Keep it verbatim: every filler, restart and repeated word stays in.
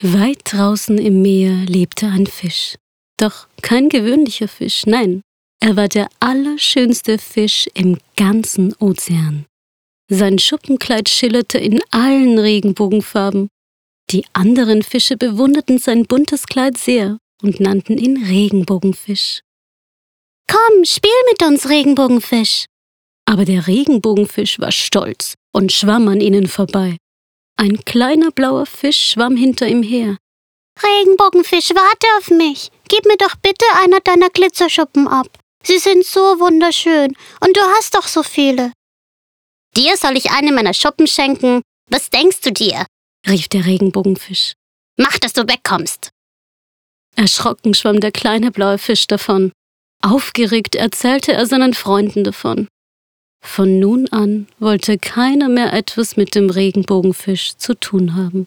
Weit draußen im Meer lebte ein Fisch. Doch kein gewöhnlicher Fisch, nein, er war der allerschönste Fisch im ganzen Ozean. Sein Schuppenkleid schillerte in allen Regenbogenfarben. Die anderen Fische bewunderten sein buntes Kleid sehr und nannten ihn Regenbogenfisch. »Komm, spiel mit uns, Regenbogenfisch!« Aber der Regenbogenfisch war stolz und schwamm an ihnen vorbei. Ein kleiner blauer Fisch schwamm hinter ihm her. »Regenbogenfisch, warte auf mich. Gib mir doch bitte einer deiner Glitzerschuppen ab. Sie sind so wunderschön und du hast doch so viele.« »Dir soll ich eine meiner Schuppen schenken? Was denkst du dir?« rief der Regenbogenfisch. »Mach, dass du wegkommst!« Erschrocken schwamm der kleine blaue Fisch davon. Aufgeregt erzählte er seinen Freunden davon. Von nun an wollte keiner mehr etwas mit dem Regenbogenfisch zu tun haben.